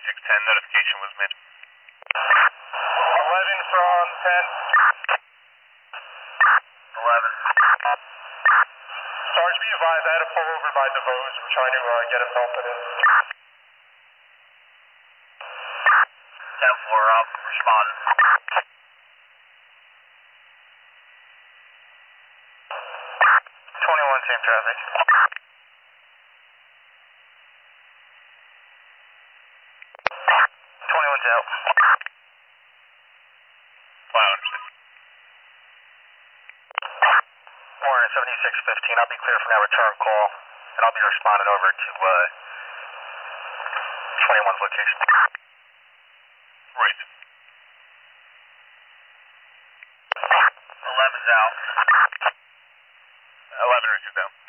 2610, notification was made. 11 from 10. 11. Sarge, be advised, I had to pull over by DeVos. We're trying to get him melted in. 10-4 up, responding. 21, same traffic. 21's out. Wow, understand. Warren, 7615, I'll be clear for that return call, and I'll be responding over to 21's location. Right. 11's out. 11 is down.